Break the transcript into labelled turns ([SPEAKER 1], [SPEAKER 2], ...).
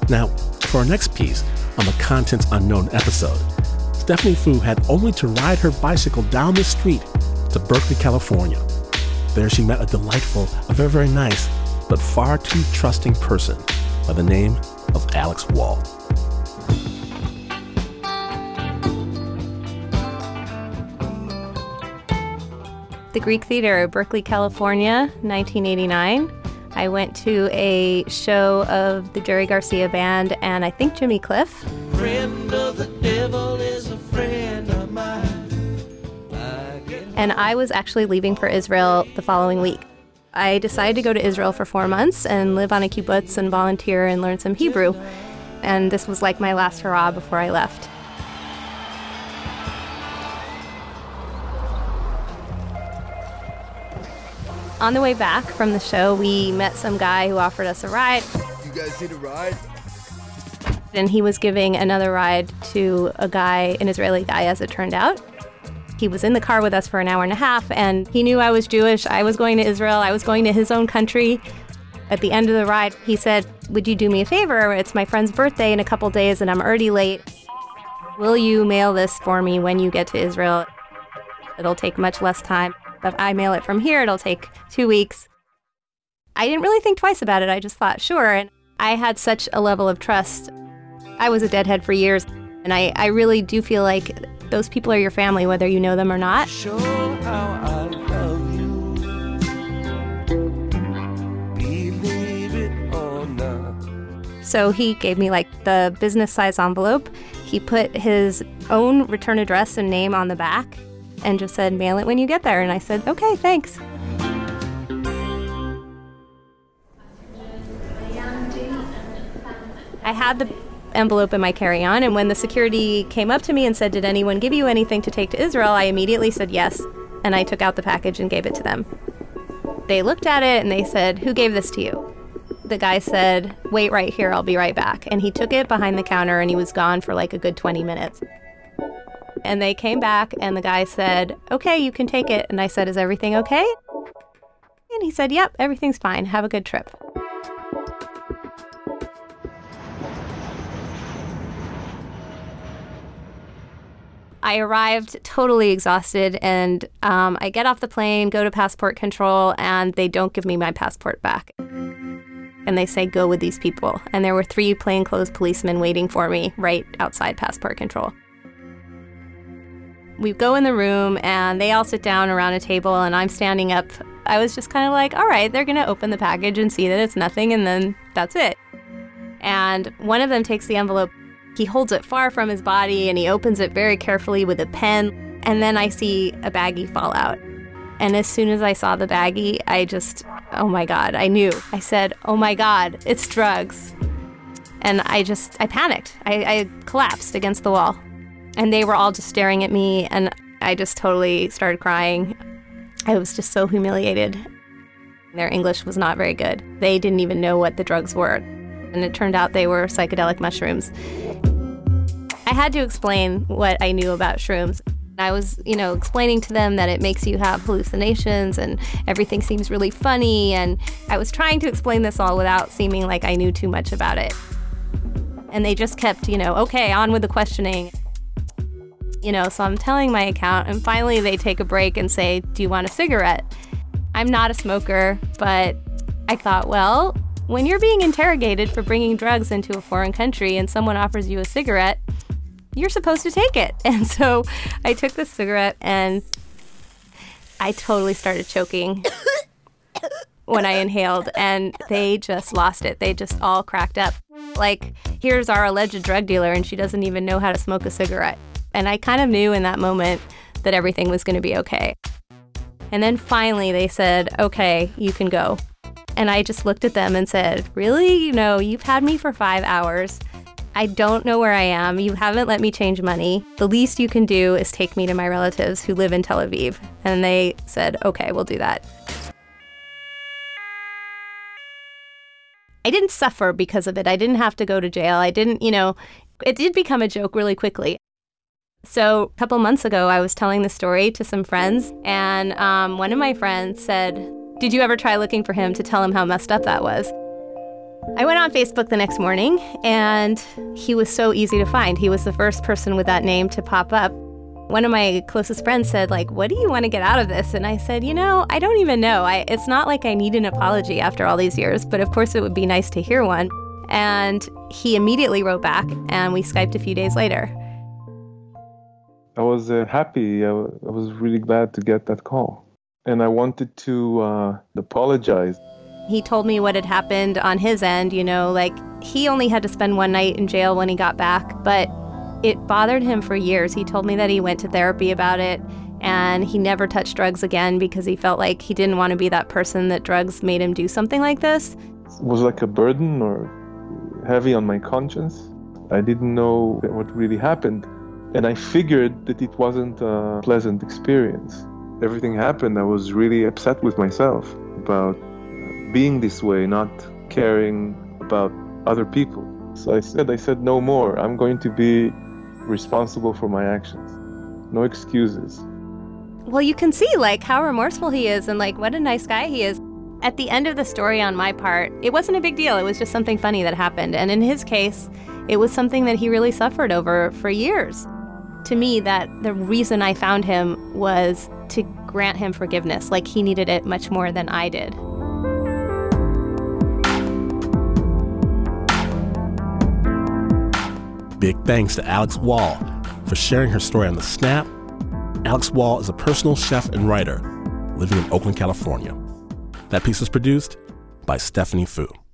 [SPEAKER 1] Now, for our next piece on the Contents Unknown episode, Stephanie Foo had only to ride her bicycle down the street to Berkeley, California. There she met a delightful, a very, very nice, but far too trusting person by the name of Alex Wall.
[SPEAKER 2] The Greek Theater, Berkeley, California, 1989. I went to a show of the Jerry Garcia Band and I think Jimmy Cliff. Friend of the devil is a friend of mine. And I was actually leaving for Israel the following week. I decided to go to Israel for 4 months and live on a kibbutz and volunteer and learn some Hebrew. And this was like my last hurrah before I left. On the way back from the show, we met some guy who offered us a ride.
[SPEAKER 3] You guys need a ride?
[SPEAKER 2] And he was giving another ride to a guy, an Israeli guy, as it turned out. He was in the car with us for an hour and a half, and he knew I was Jewish. I was going to Israel. I was going to his own country. At the end of the ride, he said, "Would you do me a favor? It's my friend's birthday in a couple days, and I'm already late. Will you mail this for me when you get to Israel? It'll take much less time. If I mail it from here, it'll take 2 weeks." I didn't really think twice about it. I just thought, sure. And I had such a level of trust. I was a deadhead for years, and I really do feel like those people are your family, whether you know them or not.
[SPEAKER 4] Show how I love you. Believe it or not.
[SPEAKER 2] So he gave me like the business size envelope. He put his own return address and name on the back and just said, "Mail it when you get there." And I said, "Okay, thanks." I had the envelope in my carry-on, and when the security came up to me and said, "Did anyone give you anything to take to Israel?" I immediately said yes, and I took out the package and gave it to them. They looked at it and they said, "Who gave this to you?" The guy said, "Wait right here, I'll be right back." And he took it behind the counter and he was gone for like a good 20 minutes. And they came back and the guy said, "Okay, you can take it." And I said, "Is everything okay?" And he said, "Yep, everything's fine. Have a good trip." I arrived totally exhausted, and I get off the plane, go to passport control, and they don't give me my passport back. And they say, "Go with these people." And there were 3 plainclothes policemen waiting for me right outside passport control. We go in the room, and they all sit down around a table, and I'm standing up. I was just kind of like, all right, they're going to open the package and see that it's nothing, and then that's it. And one of them takes the envelope. He holds it far from his body, and he opens it very carefully with a pen. And then I see a baggie fall out. And as soon as I saw the baggie, oh my God, I knew. I said, "Oh my God, it's drugs." And I panicked. I collapsed against the wall. And they were all just staring at me, and I just totally started crying. I was just so humiliated. Their English was not very good. They didn't even know what the drugs were. And it turned out they were psychedelic mushrooms. I had to explain what I knew about shrooms. I was, explaining to them that it makes you have hallucinations and everything seems really funny. And I was trying to explain this all without seeming like I knew too much about it. And they just kept, okay, on with the questioning. So I'm telling my account, and finally they take a break and say, "Do you want a cigarette?" I'm not a smoker, but I thought, well, when you're being interrogated for bringing drugs into a foreign country and someone offers you a cigarette, you're supposed to take it. And so I took the cigarette and I totally started choking when I inhaled, and they just lost it. They just all cracked up. Like, here's our alleged drug dealer and she doesn't even know how to smoke a cigarette. And I kind of knew in that moment that everything was going to be okay. And then finally they said, "Okay, you can go." And I just looked at them and said, "Really? You've had me for 5 hours. I don't know where I am. You haven't let me change money. The least you can do is take me to my relatives who live in Tel Aviv." And they said, "Okay, we'll do that." I didn't suffer because of it. I didn't have to go to jail. It did become a joke really quickly. So a couple months ago, I was telling the story to some friends, and one of my friends said, "Did you ever try looking for him to tell him how messed up that was?" I went on Facebook the next morning, and he was so easy to find. He was the first person with that name to pop up. One of my closest friends said, like, what do you want to get out of this? And I said, I don't even know. It's not like I need an apology after all these years, but of course it would be nice to hear one. And he immediately wrote back, and we Skyped a few days later.
[SPEAKER 3] I was happy. I was really glad to get that call. And I wanted to apologize.
[SPEAKER 2] He told me what had happened on his end, like he only had to spend one night in jail when he got back, but it bothered him for years. He told me that he went to therapy about it, and he never touched drugs again because he felt like he didn't want to be that person that drugs made him do something like this.
[SPEAKER 3] It was like a burden or heavy on my conscience. I didn't know what really happened, and I figured that it wasn't a pleasant experience. Everything happened. I was really upset with myself about being this way, not caring about other people. So I said no more. I'm going to be responsible for my actions. No excuses.
[SPEAKER 2] Well, you can see like how remorseful he is and like what a nice guy he is. At the end of the story on my part, it wasn't a big deal. It was just something funny that happened. And in his case, it was something that he really suffered over for years. To me, that the reason I found him was to grant him forgiveness, like he needed it much more than I did.
[SPEAKER 1] Big thanks to Alex Wall for sharing her story on The Snap. Alex Wall is a personal chef and writer living in Oakland, California. That piece was produced by Stephanie Fu.